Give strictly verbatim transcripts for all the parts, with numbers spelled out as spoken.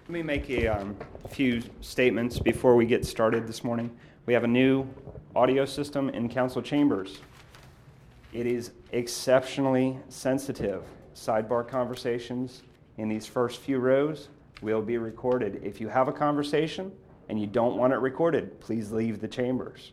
Let me make a um, few statements before we get started this morning. We have a new audio system in council chambers. It is exceptionally sensitive. Sidebar conversations in these first few rows will be recorded. If you have a conversation and you don't want it recorded, please leave the chambers.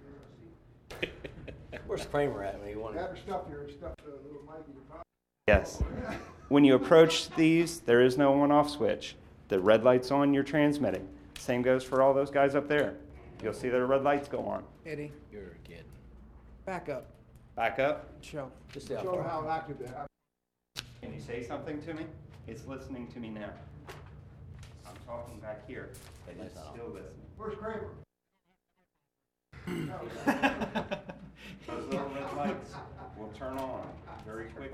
Where's Kramer at when you want to? Have your stuff here, stuff the little mic in your pocket. Yes. When you approach these, there is no on-off switch. The red light's on, you're transmitting. Same goes for all those guys up there. You'll see their red lights go on. Eddie, You're a kid. back up. Back up. Show. Just stay out Show far. how active they are. Can you say something to me? It's listening to me now. I'm talking back here, and it's still listening. Where's Kramer? Those little red lights will turn on very quickly.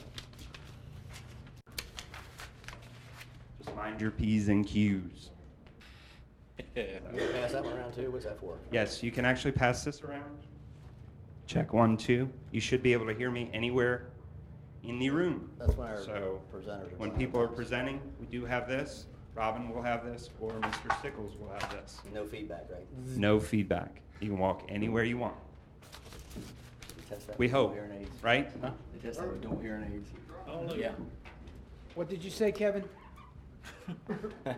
Just mind your P's and Q's. You gonna pass that one around too? What's that for? Yes, you can actually pass this around. Check one, two. You should be able to hear me anywhere in the room. That's when our So presenters are when talking. people are presenting, we do have this. Robin will have this, or Mister Stickles will have this. No feedback, right? No feedback. You can walk anywhere you want. We test that We with hope, hearing aids. right? Huh? They test that with dual hearing aids. Oh, yeah. What did you say, Kevin? You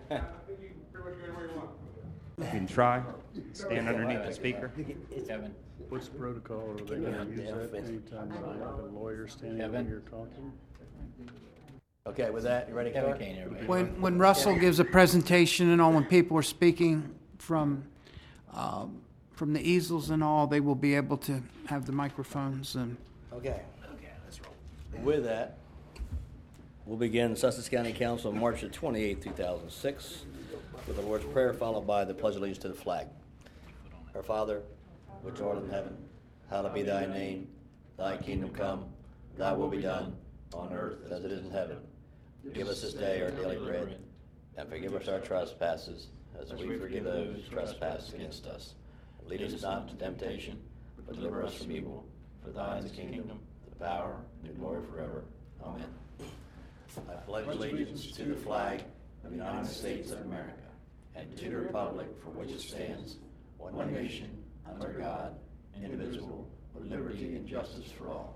can try. Stand underneath the speaker. Kevin. What's the protocol? Are they Can you going to use have that the- anytime you have a lawyer standing over Kevin? here talking? Okay, with that, you ready to Kevin start? can't hear me. When, when Russell gives a presentation and all, when people are speaking from, um, from the easels and all, they will be able to have the microphones and. Okay. Okay, let's roll. With that, we'll begin Sussex County Council on March the twenty-eighth, two thousand six, with the Lord's Prayer followed by the Pledge of Allegiance to the flag. Our Father, which art in heaven, hallowed be thy name. Thy kingdom come, thy will be done, on earth as it is in heaven. Give us this day our daily bread, and forgive us our trespasses, as we forgive those who trespass against us. And lead us not into temptation, but deliver us from evil. For thine is the kingdom, the power, and the glory forever. Amen. I pledge allegiance to the flag of the United States of America, and to the republic for which it stands, one nation, under God, indivisible, with liberty and justice for all.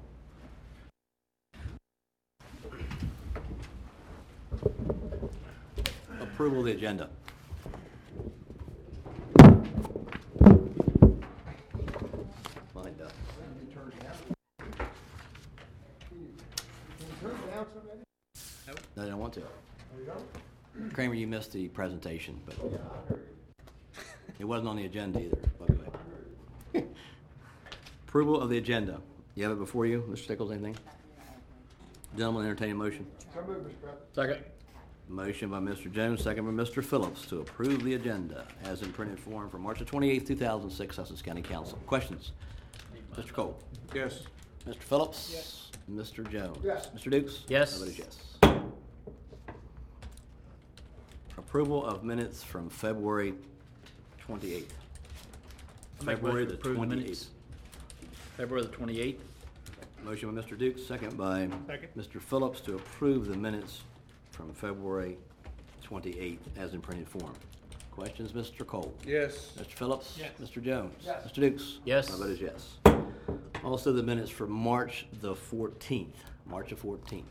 Approval of the agenda. Mine does. Can you turn it down? Can you turn it down somebody? No, I don't want to. There you go. Kramer, you missed the presentation, but it wasn't on the agenda either. By the way. Approval of the agenda. You have it before you, Mister Stickles, anything? Gentlemen, entertain a motion. So move, Mister President. Second. Motion by Mister Jones, second by Mister Phillips to approve the agenda as in printed form for March the twenty-eighth, two thousand six, Sussex County Council. Questions? Mister Cole? Yes. Mister Phillips? Yes. Mister Jones? Yes. Mister Dukes? Yes. I vote yes. Approval of minutes from February twenty-eighth. I'll make a February motion the to approve the twenty-eighth. minutes. February the twenty-eighth. Motion by Mister Dukes, second by Second. Mister Phillips to approve the minutes from February twenty-eighth as in printed form. Questions, Mister Cole? Yes. Mister Phillips? Yes. Mister Jones? Yes. Mister Dukes? Yes. My vote is yes. Also, the minutes for March the fourteenth. March the fourteenth.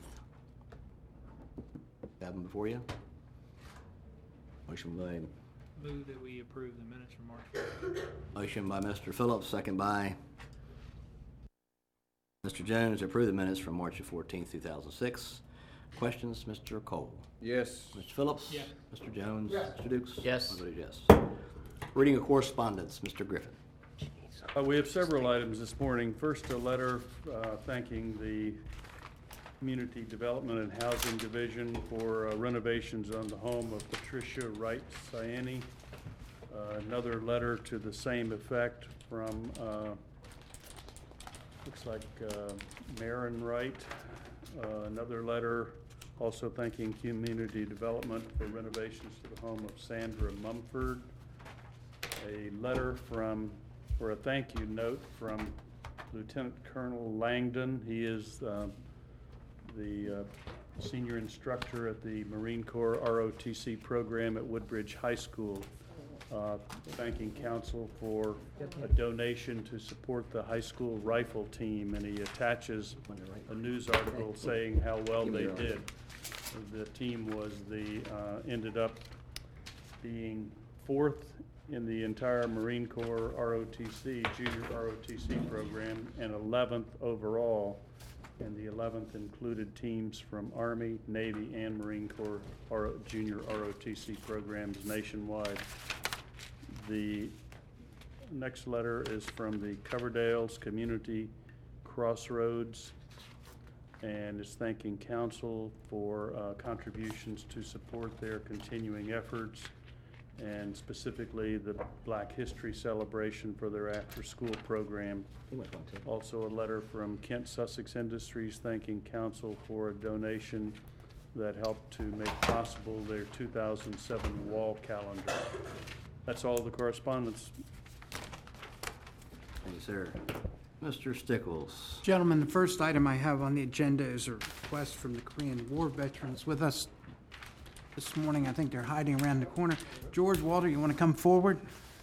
Have them before you? Motion by, Move that we approve the minutes from March. motion by Mister Phillips, second by Mister Jones to approve the minutes from March the fourteenth, two thousand six. Questions, Mister Cole? Yes. Mister Phillips? Yes. Mister Jones? Yes. Mister Dukes? Yes. My vote is yes. Reading of correspondence, Mister Griffin. Uh, we have several items this morning. First, a letter uh, thanking the Community Development and Housing Division for uh, renovations on the home of Patricia Wright Siani. Uh, another letter to the same effect from, uh, looks like uh, Maren Wright. Uh, another letter also thanking Community Development for renovations to the home of Sandra Mumford. A letter from, or a thank you note from Lieutenant Colonel Langdon. He is uh, the uh, senior instructor at the Marine Corps R O T C program at Woodbridge High School, uh, thanking council for a donation to support the high school rifle team, and he attaches a news article saying how well they did. The team was the, uh, ended up being fourth in the entire Marine Corps R O T C, junior R O T C program, and eleventh overall. And the eleventh included teams from Army, Navy, and Marine Corps R O, junior R O T C programs nationwide. The next letter is from the Coverdale's Community Crossroads, and is thanking council for uh, contributions to support their continuing efforts, and specifically the Black History Celebration for their after-school program. Also a letter from Kent Sussex Industries thanking council for a donation that helped to make possible their two thousand seven wall calendar. That's all the correspondence. Thank you, sir. Mister Stickles. Gentlemen, the first item I have on the agenda is a request from the Korean War veterans with us this morning. I think they're hiding around the corner. George, Walter, you want to come forward?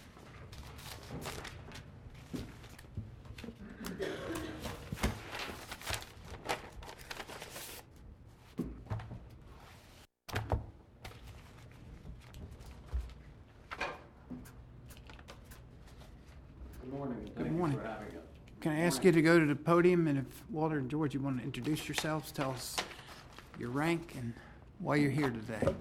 Good morning. and Good Thank you morning. for having us. Can I ask you to go to the podium, and if Walter and George, you want to introduce yourselves, tell us your rank and why you're here today.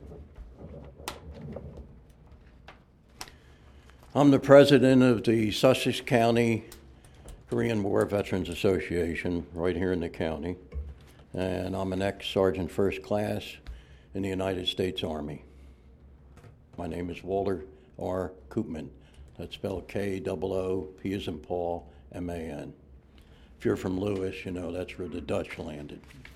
I'm the president of the Sussex County Korean War Veterans Association right here in the county, and I'm an ex-sergeant first class in the United States Army. My name is Walter R. Koopman. That's spelled K O O P as in Paul, M A N. If you're from Lewis, you know that's where the Dutch landed.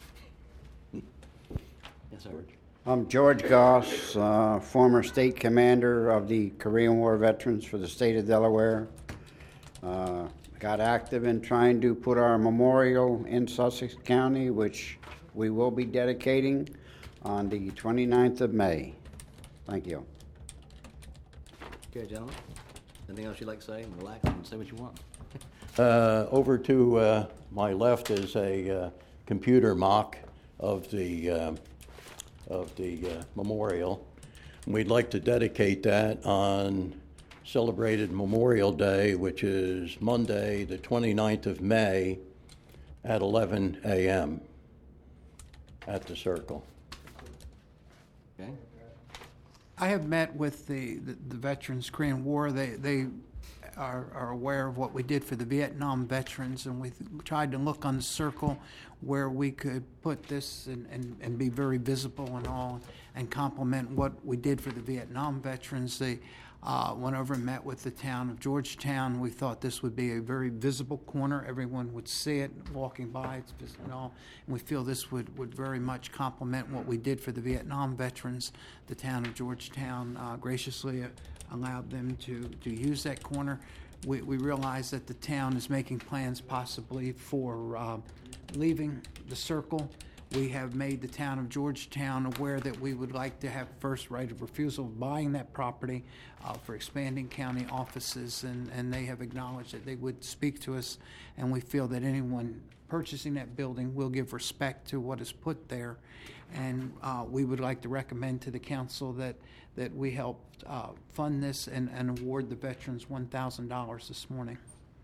Yes, sir. I'm George Goss, uh, former state commander of the Korean War Veterans for the state of Delaware. Uh, got active in trying to put our memorial in Sussex County, which we will be dedicating on the twenty-ninth of May. Thank you. Okay, gentlemen. Anything else you'd like to say? Relax and say what you want. Uh, over to uh, my left is a uh, computer mock of the uh, of the uh, memorial. We'd like to dedicate that on celebrated Memorial Day, which is Monday, the twenty-ninth of May, at eleven a m at the Circle. Okay? I have met with the, the, the Veterans Korean War. They, they are, are aware of what we did for the Vietnam veterans, and we th- tried to look on the circle where we could put this and, and, and be very visible and all, and complement what we did for the Vietnam veterans. They uh, went over and met with the town of Georgetown. We thought this would be a very visible corner. Everyone would see it walking by. It's vis- and all. And we feel this would, would very much complement what we did for the Vietnam veterans. The town of Georgetown uh, graciously uh, allowed them to, to use that corner. We, we realize that the town is making plans possibly for uh, leaving the circle. We have made the town of Georgetown aware that we would like to have first right of refusal of buying that property uh, for expanding county offices, and, and they have acknowledged that they would speak to us, and we feel that anyone purchasing that building will give respect to what is put there. And uh, we would like to recommend to the council that, that we help uh, fund this and, and award the veterans one thousand dollars this morning.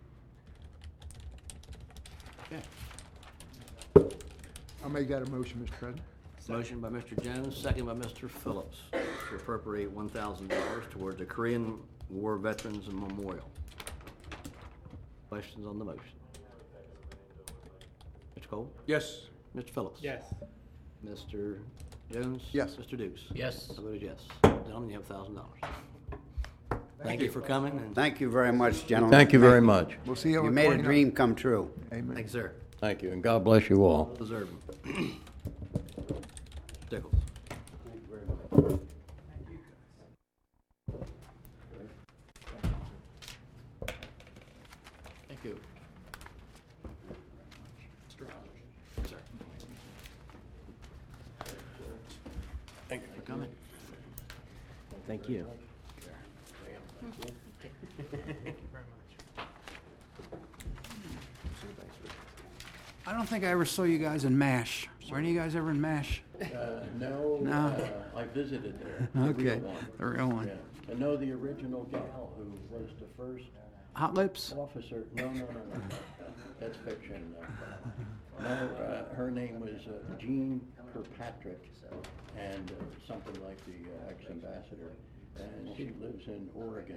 Okay. I'll make that a motion, Mister President. Motion by Mister Jones, second by Mister Phillips, to appropriate one thousand dollars towards the Korean War Veterans Memorial. Questions on the motion? Mister Cole? Yes. Mister Phillips? Yes. Mister Jones? Yes. Mister Dukes? Yes. I vote yes. Gentlemen, you have one thousand dollars. Thank you for coming, and Thank you very much, gentlemen. Thank you very much. We'll see you on You the made a twenty-ninth. dream come true. Amen. thank you, sir. Thank you, and God bless you all. Deserving. Stickles. Thank you. Yes, sir. Thank you. I don't think I ever saw you guys in MASH. Were any of you guys ever in MASH? Uh, no, No. uh, I visited there. the Okay, real one. the real one. Yeah. I know the original gal who was the first Hot Lips? officer. No, no, no, no. That's fiction. No, no uh, her name was uh, Jean Kirkpatrick, and uh, something like the uh, ex-ambassador. And she lives in Oregon.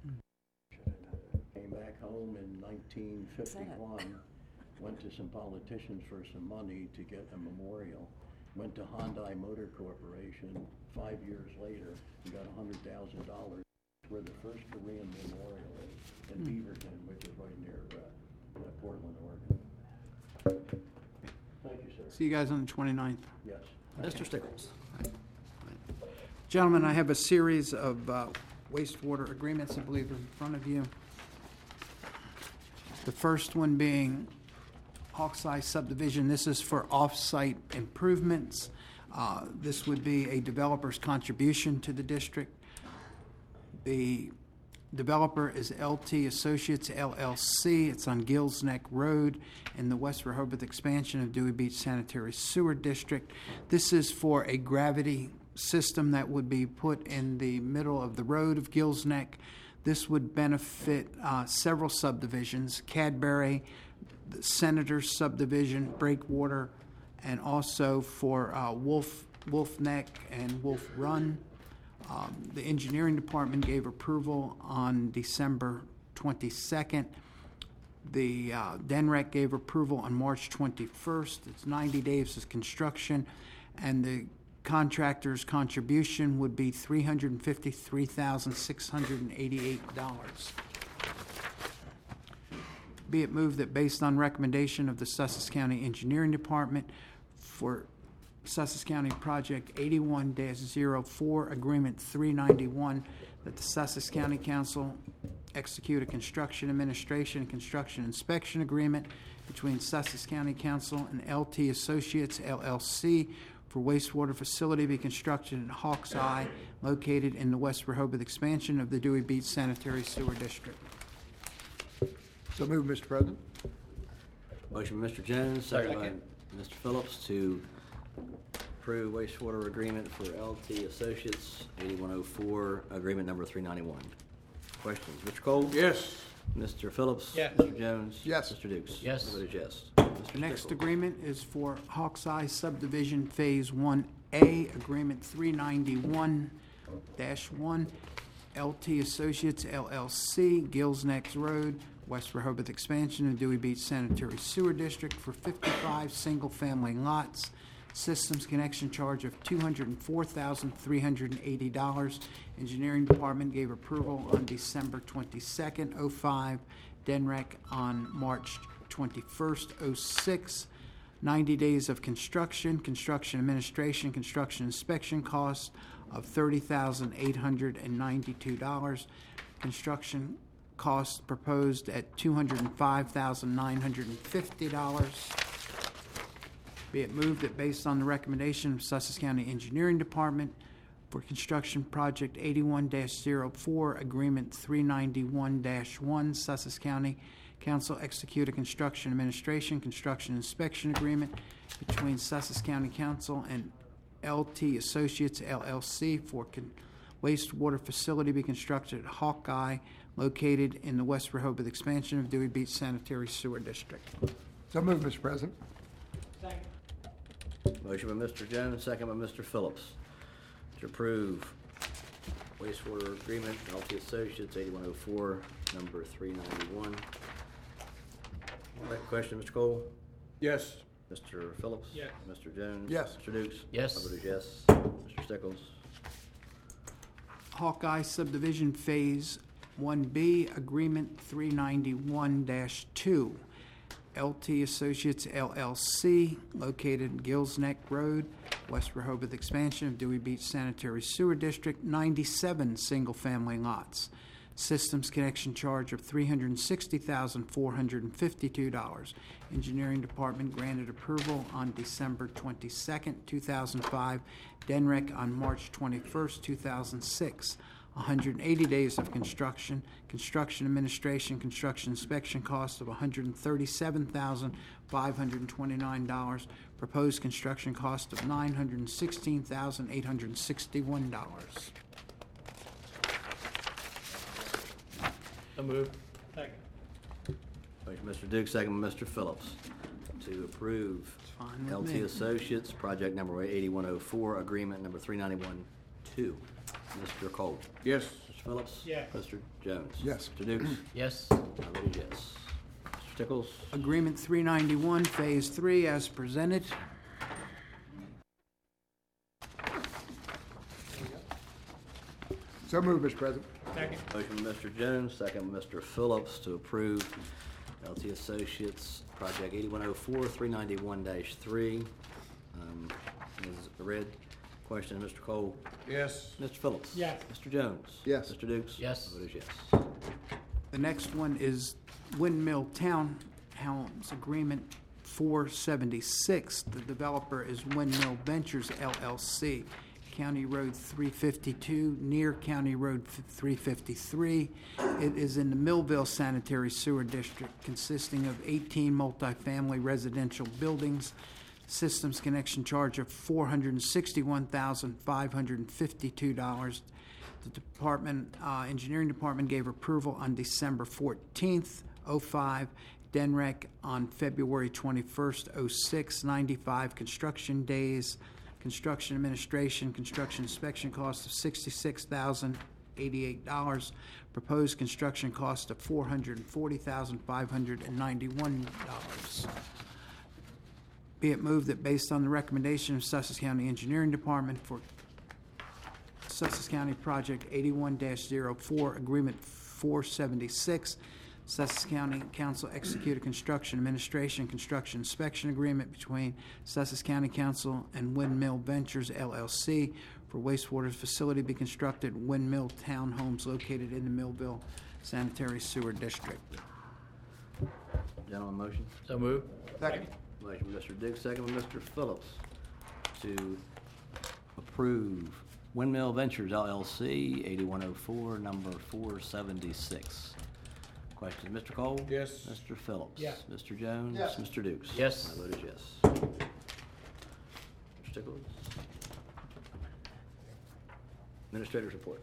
Came back home in nineteen fifty-one. Went to some politicians for some money to get a memorial. Went to Hyundai Motor Corporation five years later and got one hundred thousand dollars. Where the first Korean memorial is in Beaverton, which is right near uh, uh, Portland, Oregon. Thank you, sir. See you guys on the twenty-ninth. Yes. Mister Stickles. Gentlemen, I have a series of uh, wastewater agreements, I believe, are in front of you. The first one being Hawkseye subdivision. This is for off-site improvements. Uh, This would be a developer's contribution to the district. The developer is L T Associates L L C. It's on Gills Neck Road in the West Rehoboth expansion of Dewey Beach Sanitary Sewer District. This is for a gravity system that would be put in the middle of the road of Gills Neck. This would benefit uh, several subdivisions, Cadbury, the Senator's subdivision, Breakwater, and also for uh, Wolf, Wolf Neck and Wolf Run. Um, The engineering department gave approval on December twenty-second. The uh, D N R E C gave approval on March twenty-first. It's ninety days of construction, and the contractor's contribution would be three hundred fifty-three thousand six hundred eighty-eight dollars. Be it moved that based on recommendation of the Sussex County Engineering Department for Sussex County Project eighty-one dash oh four, Agreement three ninety-one, that the Sussex County Council execute a construction administration and construction inspection agreement between Sussex County Council and L T Associates L L C for wastewater facility to be constructed at Hawkseye, located in the West Rehoboth expansion of the Dewey Beach Sanitary Sewer District. So moved, Mister President. Motion by Mister Jones, second by Mister Phillips to approve wastewater agreement for L T Associates, eighty-one oh four, agreement number three ninety-one. Questions? Mister Cole? Yes. Mister Phillips? Yes. Mister Jones? Yes. Mister Dukes? Yes. My vote is yes. Mister The next Stickles? agreement is for Hawkseye Subdivision Phase one A, Agreement three ninety-one dash one, L T Associates L L C, Gills Neck Road, West Rehoboth expansion of Dewey Beach Sanitary Sewer District for fifty-five single-family lots. Systems connection charge of two hundred four thousand three hundred eighty dollars. Engineering Department gave approval on December twenty-second, oh five. D N R E C on March twenty-first, oh six. ninety days of construction, construction administration, construction inspection costs of thirty thousand eight hundred ninety-two dollars. Construction costs proposed at two hundred five thousand nine hundred fifty dollars. Be it moved that based on the recommendation of Sussex County Engineering Department for construction project eighty-one dash oh four, agreement three ninety-one dash one, Sussex County Council execute a construction administration, construction inspection agreement between Sussex County Council and L T Associates L L C for con- wastewater facility be constructed at Hawkeye, located in the West Rehoboth expansion of Dewey Beach Sanitary Sewer District. So moved, Mister President. Motion by Mister Jones, second by Mister Phillips to approve wastewater agreement, L T Associates, eighty-one oh four, number three ninety-one. Question, Mister Cole? Yes. Mister Phillips? Yes. Mister Jones? Yes. Mister Dukes? Yes. My vote is yes. Mister Stickles? Hawkeye Subdivision Phase one B, Agreement three ninety-one dash two. L T Associates L L C, located in Gills Neck Road, West Rehoboth expansion of Dewey Beach Sanitary Sewer District, ninety-seven single-family lots. Systems connection charge of three hundred sixty thousand four hundred fifty-two dollars. Engineering Department granted approval on December twenty-second, two thousand five. D E N R E C on March twenty-first, two thousand six. one hundred eighty days of construction. Construction administration, construction inspection cost of one hundred thirty-seven thousand five hundred twenty-nine dollars. Proposed construction cost of nine hundred sixteen thousand eight hundred sixty-one dollars. So moved. Second. Motion by Mister Duke, second by Mister Phillips, to approve fine with L T me. Associates, project number eighty-one oh four, agreement number three ninety-one two. Mister Cole? Yes. Mister Phillips? Yes. Mister Jones? Yes. Mister Dukes? Yes. I vote yes. Mister Tickles? Agreement three ninety-one, Phase three, as presented. So moved, Mister President. Second. Motion by Mister Jones, second by Mister Phillips, to approve L T Associates, project eighty-one oh four, three ninety-one dash three. Um, is read. Question, Mister Cole? Yes. Mister Phillips? Yes. Mister Jones? Yes. Mister Dukes? Yes. My vote is yes. The next one is Windmill Townhomes Agreement four seventy-six. The developer is Windmill Ventures L L C. County Road three fifty-two, near County Road three fifty-three. It is in the Millville Sanitary Sewer District, consisting of eighteen multifamily residential buildings. Systems connection charge of four hundred sixty-one thousand five hundred fifty-two dollars. The Department, uh, Engineering Department gave approval on December fourteenth, oh five. D E N R E C on February twenty-first, oh six. ninety-five construction days. Construction administration, construction inspection cost of sixty-six thousand eighty-eight dollars. Proposed construction cost of four hundred forty thousand five hundred ninety-one dollars. Be it moved that based on the recommendation of Sussex County Engineering Department for Sussex County Project eighty-one dash oh four, Agreement four seventy-six, Sussex County Council execute a construction administration, construction inspection agreement between Sussex County Council and Windmill Ventures L L C for wastewater facility to be constructed, Windmill Townhomes located in the Millville Sanitary Sewer District. Gentlemen, motion? So moved. Second. Motion by Mister Dukes, second by Mister Phillips, to approve Windmill Ventures L L C, eighty-one oh four, number four seventy-six. Questions, Mister Cole? Yes. Mister Phillips? Yes. Mister Jones? Yes. Mister Dukes? Yes. My vote is yes. Mister Tickles? Administrator's report.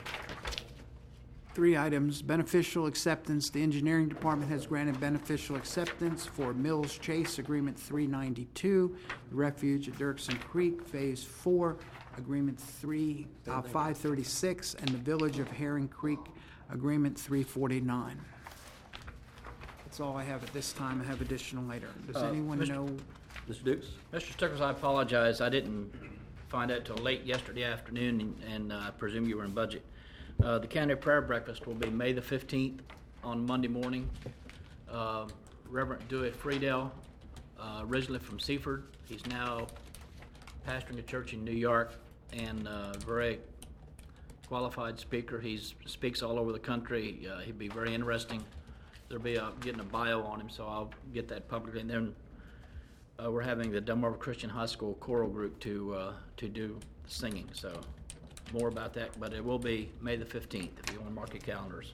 Three items. Beneficial acceptance. The Engineering Department has granted beneficial acceptance for Mills Chase Agreement three ninety-two, Refuge at Dirksen Creek, Phase four, Agreement three, uh, five thirty-six, and the Village of Herring Creek, Agreement three forty-nine. That's all I have at this time. I have additional later. Does Uh, anyone Mister know? Mister Dukes? Mister Stickles, I apologize. I didn't find out till late yesterday afternoon, and, and uh, I presume you were in budget. Uh, the county prayer breakfast will be May the fifteenth on Monday morning. Uh, Reverend Dewitt Friedel, uh, originally from Seaford, he's now pastoring a church in New York, and uh, very qualified speaker. He speaks all over the country. Uh, he'd be very interesting. There'll be a, getting a bio on him, so I'll get that publicly. And then uh, we're having the Delmarva Christian High School choral group to uh, to do singing. So more about that, but it will be May the fifteenth if you want to mark your calendars.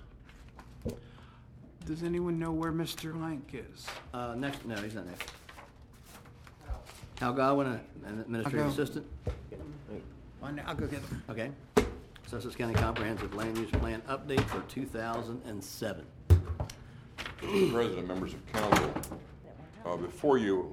Does anyone know where Mister Lank is? Uh, next, no, he's not next. Hal Godwin, uh, an administrative I'll go. assistant. I'll I'll go get them. Okay. Sussex County Comprehensive Land Use Plan update for two thousand seven. Mister President, members of council, uh, before you